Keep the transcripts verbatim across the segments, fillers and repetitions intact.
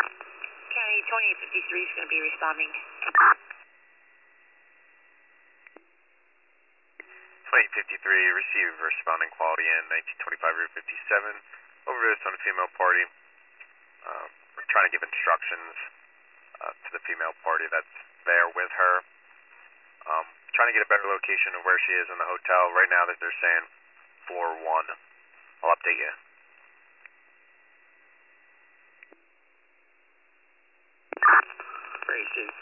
County twenty-eight fifty-three is going to be responding. twenty-eight fifty-three, receive responding quality in nineteen twenty-five Route fifty-seven. Overdose on a female party. Um, we're trying to give instructions uh, to the female party that's there with her. Um, trying to get a better location of where she is in the hotel. Right now that they're saying floor one. I'll update you. Very soon.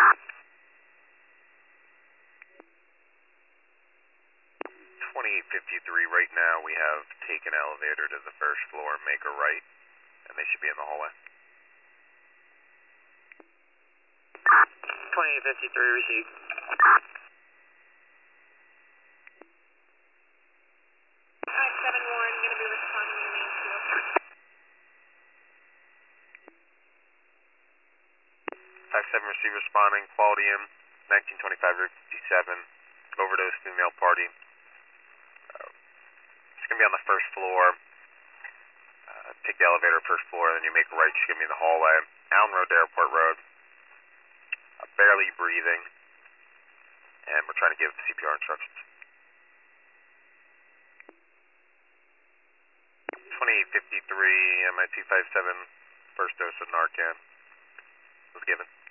twenty-eight fifty-three, right now we have taken elevator to the first floor, make a right, and they should be in the hallway. twenty-eight fifty-three, received. five seven one, going to be responding in the main field. five seven, receive responding, quality in, nineteen twenty-five Route fifty-seven, overdose female party. Uh, it's going to be on the first floor. Uh, take the elevator first floor, and then you make a right, she's going to be in the hallway. Allen Road to Airport Road. Uh, barely breathing, and we're trying to give C P R instructions. twenty-eight fifty-three, M I two five seven, first dose of Narcan was given.